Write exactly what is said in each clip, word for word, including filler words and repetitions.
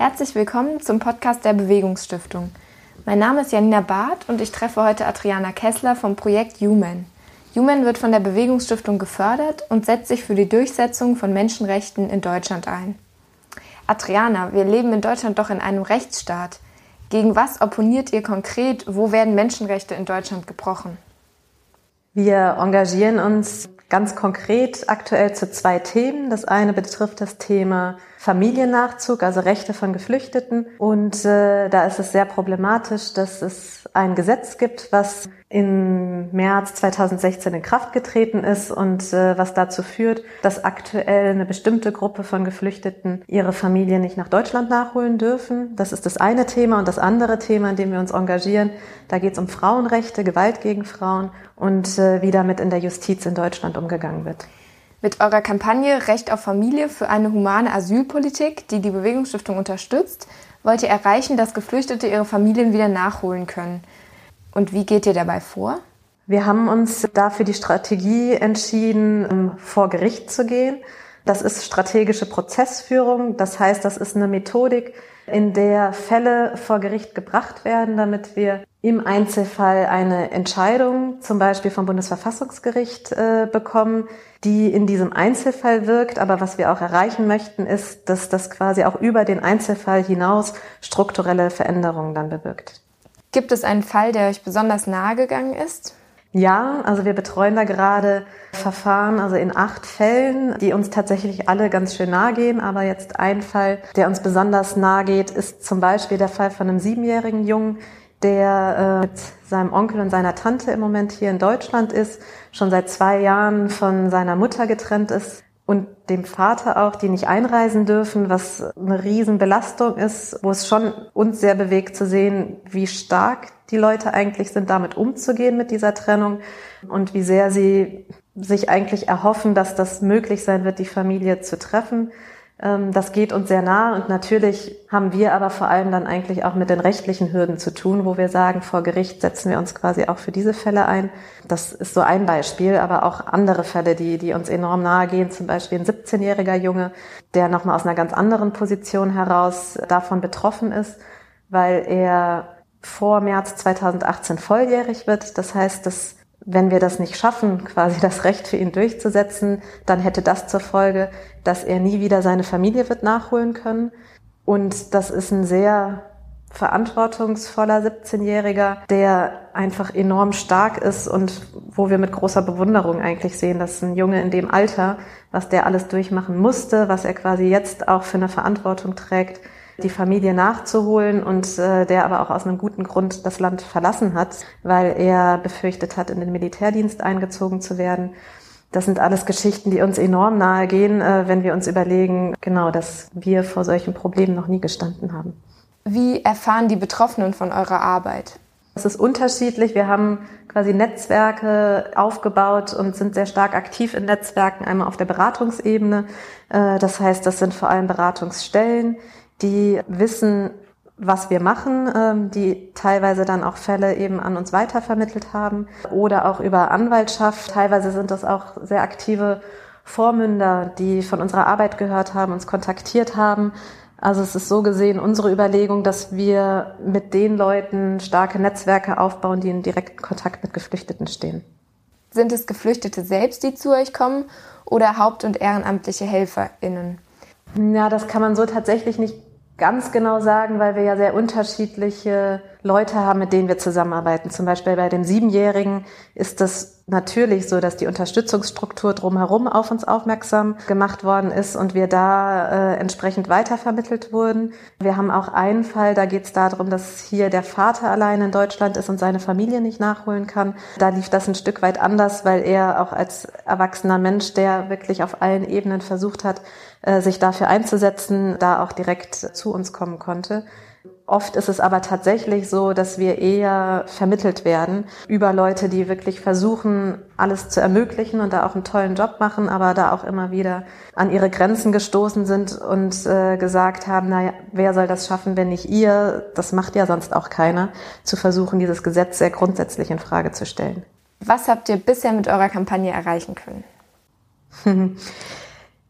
Herzlich willkommen zum Podcast der Bewegungsstiftung. Mein Name ist Janina Barth und ich treffe heute Adriana Kessler vom Projekt Human. Human wird von der Bewegungsstiftung gefördert und setzt sich für die Durchsetzung von Menschenrechten in Deutschland ein. Adriana, wir leben in Deutschland doch in einem Rechtsstaat. Gegen was opponiert ihr konkret? Wo werden Menschenrechte in Deutschland gebrochen? Wir engagieren uns ganz konkret aktuell zu zwei Themen. Das eine betrifft das Thema Familiennachzug, also Rechte von Geflüchteten. Und äh, da ist es sehr problematisch, dass es ein Gesetz gibt, was im März zweitausendsechzehn in Kraft getreten ist und äh, was dazu führt, dass aktuell eine bestimmte Gruppe von Geflüchteten ihre Familie nicht nach Deutschland nachholen dürfen. Das ist das eine Thema. Und das andere Thema, in dem wir uns engagieren, da geht es um Frauenrechte, Gewalt gegen Frauen und äh, wie damit in der Justiz in Deutschland umgegangen wird. Mit eurer Kampagne Recht auf Familie für eine humane Asylpolitik, die die Bewegungsstiftung unterstützt, wollt ihr erreichen, dass Geflüchtete ihre Familien wieder nachholen können. Und wie geht ihr dabei vor? Wir haben uns dafür die Strategie entschieden, vor Gericht zu gehen. Das ist strategische Prozessführung. Das heißt, das ist eine Methodik, in der Fälle vor Gericht gebracht werden, damit wir im Einzelfall eine Entscheidung, zum Beispiel vom Bundesverfassungsgericht, äh, bekommen, die in diesem Einzelfall wirkt. Aber was wir auch erreichen möchten, ist, dass das quasi auch über den Einzelfall hinaus strukturelle Veränderungen dann bewirkt. Gibt es einen Fall, der euch besonders nahe gegangen ist? Ja, also wir betreuen da gerade Verfahren, also in acht Fällen, die uns tatsächlich alle ganz schön nahe gehen. Aber jetzt ein Fall, der uns besonders nahe geht, ist zum Beispiel der Fall von einem siebenjährigen Jungen, der äh, mit seinem Onkel und seiner Tante im Moment hier in Deutschland ist, schon seit zwei Jahren von seiner Mutter getrennt ist und dem Vater auch, die nicht einreisen dürfen, was eine Riesenbelastung ist, wo es schon uns sehr bewegt zu sehen, wie stark die Leute eigentlich sind, damit umzugehen mit dieser Trennung und wie sehr sie sich eigentlich erhoffen, dass das möglich sein wird, die Familie zu treffen. Das geht uns sehr nah und natürlich haben wir aber vor allem dann eigentlich auch mit den rechtlichen Hürden zu tun, wo wir sagen, vor Gericht setzen wir uns quasi auch für diese Fälle ein. Das ist so ein Beispiel, aber auch andere Fälle, die, die uns enorm nahe gehen, zum Beispiel ein siebzehnjähriger Junge, der nochmal aus einer ganz anderen Position heraus davon betroffen ist, weil er vor März zweitausendachtzehn volljährig wird. Das heißt, dass wenn wir das nicht schaffen, quasi das Recht für ihn durchzusetzen, dann hätte das zur Folge, dass er nie wieder seine Familie wird nachholen können. Und das ist ein sehr verantwortungsvoller siebzehnjähriger, der einfach enorm stark ist und wo wir mit großer Bewunderung eigentlich sehen, dass ein Junge in dem Alter, was der alles durchmachen musste, was er quasi jetzt auch für eine Verantwortung trägt, die Familie nachzuholen und äh, der aber auch aus einem guten Grund das Land verlassen hat, weil er befürchtet hat, in den Militärdienst eingezogen zu werden. Das sind alles Geschichten, die uns enorm nahe gehen, äh, wenn wir uns überlegen, genau, dass wir vor solchen Problemen noch nie gestanden haben. Wie erfahren die Betroffenen von eurer Arbeit? Es ist unterschiedlich. Wir haben quasi Netzwerke aufgebaut und sind sehr stark aktiv in Netzwerken, einmal auf der Beratungsebene. Äh, das heißt, das sind vor allem Beratungsstellen, die wissen, was wir machen, die teilweise dann auch Fälle eben an uns weitervermittelt haben oder auch über Anwaltschaft. Teilweise sind das auch sehr aktive Vormünder, die von unserer Arbeit gehört haben, uns kontaktiert haben. Also es ist so gesehen unsere Überlegung, dass wir mit den Leuten starke Netzwerke aufbauen, die in direkten Kontakt mit Geflüchteten stehen. Sind es Geflüchtete selbst, die zu euch kommen oder haupt- und ehrenamtliche HelferInnen? Ja, das kann man so tatsächlich nicht ganz genau sagen, weil wir ja sehr unterschiedliche Leute haben, mit denen wir zusammenarbeiten. Zum Beispiel bei dem Siebenjährigen ist das natürlich so, dass die Unterstützungsstruktur drumherum auf uns aufmerksam gemacht worden ist und wir da äh, entsprechend weitervermittelt wurden. Wir haben auch einen Fall, da geht es darum, dass hier der Vater allein in Deutschland ist und seine Familie nicht nachholen kann. Da lief das ein Stück weit anders, weil er auch als erwachsener Mensch, der wirklich auf allen Ebenen versucht hat, äh, sich dafür einzusetzen, da auch direkt zu uns kommen konnte. Oft ist es aber tatsächlich so, dass wir eher vermittelt werden über Leute, die wirklich versuchen, alles zu ermöglichen und da auch einen tollen Job machen, aber da auch immer wieder an ihre Grenzen gestoßen sind und äh, gesagt haben, naja, wer soll das schaffen, wenn nicht ihr? Das macht ja sonst auch keiner, zu versuchen, dieses Gesetz sehr grundsätzlich in Frage zu stellen. Was habt ihr bisher mit eurer Kampagne erreichen können?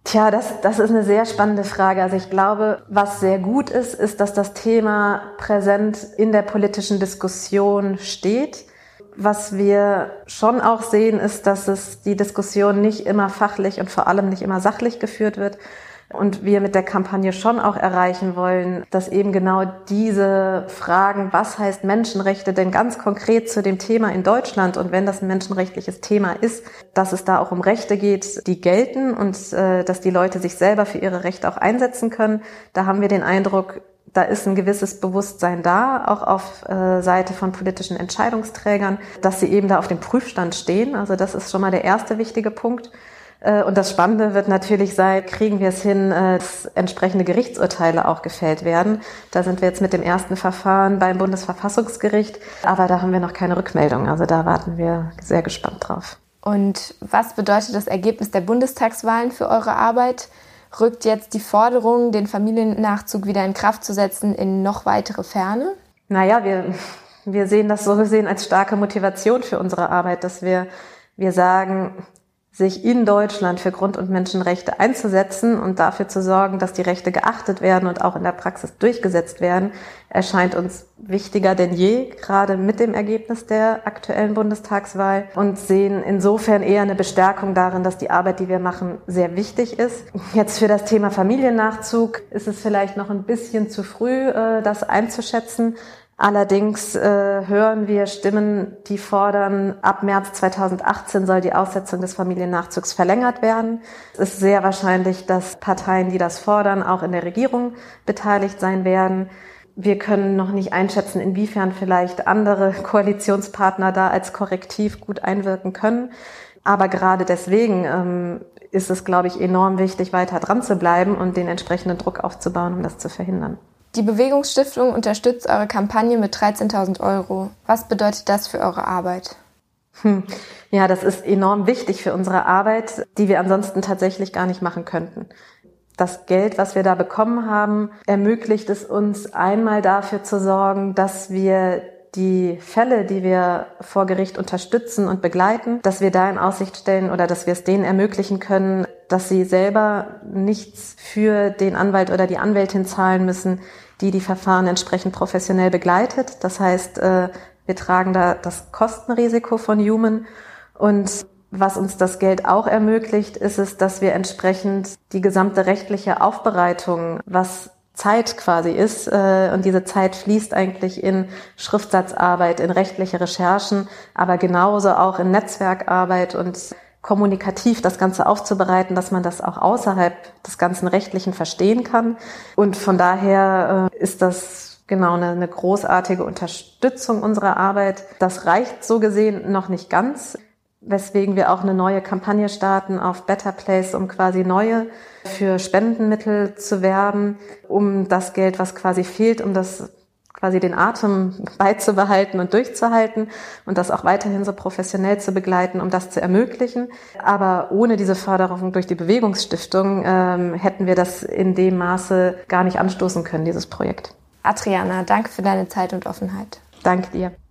Tja, das, das ist eine sehr spannende Frage. Also ich glaube, was sehr gut ist, ist, dass das Thema präsent in der politischen Diskussion steht. Was wir schon auch sehen, ist, dass es die Diskussion nicht immer fachlich und vor allem nicht immer sachlich geführt wird. Und wir mit der Kampagne schon auch erreichen wollen, dass eben genau diese Fragen, was heißt Menschenrechte denn ganz konkret zu dem Thema in Deutschland und wenn das ein menschenrechtliches Thema ist, dass es da auch um Rechte geht, die gelten und äh, dass die Leute sich selber für ihre Rechte auch einsetzen können. Da haben wir den Eindruck, da ist ein gewisses Bewusstsein da, auch auf äh, Seite von politischen Entscheidungsträgern, dass sie eben da auf dem Prüfstand stehen. Also das ist schon mal der erste wichtige Punkt. Und das Spannende wird natürlich sein, kriegen wir es hin, dass entsprechende Gerichtsurteile auch gefällt werden. Da sind wir jetzt mit dem ersten Verfahren beim Bundesverfassungsgericht, aber da haben wir noch keine Rückmeldung. Also da warten wir sehr gespannt drauf. Und was bedeutet das Ergebnis der Bundestagswahlen für eure Arbeit? Rückt jetzt die Forderung, den Familiennachzug wieder in Kraft zu setzen, in noch weitere Ferne? Naja, wir, wir sehen das so gesehen als starke Motivation für unsere Arbeit, dass wir, wir sagen, sich in Deutschland für Grund- und Menschenrechte einzusetzen und dafür zu sorgen, dass die Rechte geachtet werden und auch in der Praxis durchgesetzt werden, erscheint uns wichtiger denn je, gerade mit dem Ergebnis der aktuellen Bundestagswahl, und sehen insofern eher eine Bestärkung darin, dass die Arbeit, die wir machen, sehr wichtig ist. Jetzt für das Thema Familiennachzug ist es vielleicht noch ein bisschen zu früh, das einzuschätzen. Allerdings äh, hören wir Stimmen, die fordern, ab März zweitausendachtzehn soll die Aussetzung des Familiennachzugs verlängert werden. Es ist sehr wahrscheinlich, dass Parteien, die das fordern, auch in der Regierung beteiligt sein werden. Wir können noch nicht einschätzen, inwiefern vielleicht andere Koalitionspartner da als Korrektiv gut einwirken können. Aber gerade deswegen ähm, ist es, glaube ich, enorm wichtig, weiter dran zu bleiben und den entsprechenden Druck aufzubauen, um das zu verhindern. Die Bewegungsstiftung unterstützt eure Kampagne mit dreizehntausend Euro. Was bedeutet das für eure Arbeit? Hm. Ja, das ist enorm wichtig für unsere Arbeit, die wir ansonsten tatsächlich gar nicht machen könnten. Das Geld, was wir da bekommen haben, ermöglicht es uns einmal dafür zu sorgen, dass wir die Fälle, die wir vor Gericht unterstützen und begleiten, dass wir da in Aussicht stellen oder dass wir es denen ermöglichen können, dass sie selber nichts für den Anwalt oder die Anwältin zahlen müssen, die die Verfahren entsprechend professionell begleitet. Das heißt, wir tragen da das Kostenrisiko von Human. Und was uns das Geld auch ermöglicht, ist es, dass wir entsprechend die gesamte rechtliche Aufbereitung, was Zeit quasi ist, äh, und diese Zeit fließt eigentlich in Schriftsatzarbeit, in rechtliche Recherchen, aber genauso auch in Netzwerkarbeit und kommunikativ das Ganze aufzubereiten, dass man das auch außerhalb des ganzen Rechtlichen verstehen kann. Und von daher äh, ist das genau eine, eine großartige Unterstützung unserer Arbeit. Das reicht so gesehen noch nicht ganz, weswegen wir auch eine neue Kampagne starten auf Better Place, um quasi neue für Spendenmittel zu werben, um das Geld, was quasi fehlt, um das quasi den Atem beizubehalten und durchzuhalten und das auch weiterhin so professionell zu begleiten, um das zu ermöglichen. Aber ohne diese Förderung durch die Bewegungsstiftung ähm, hätten wir das in dem Maße gar nicht anstoßen können, dieses Projekt. Adriana, danke für deine Zeit und Offenheit. Danke dir.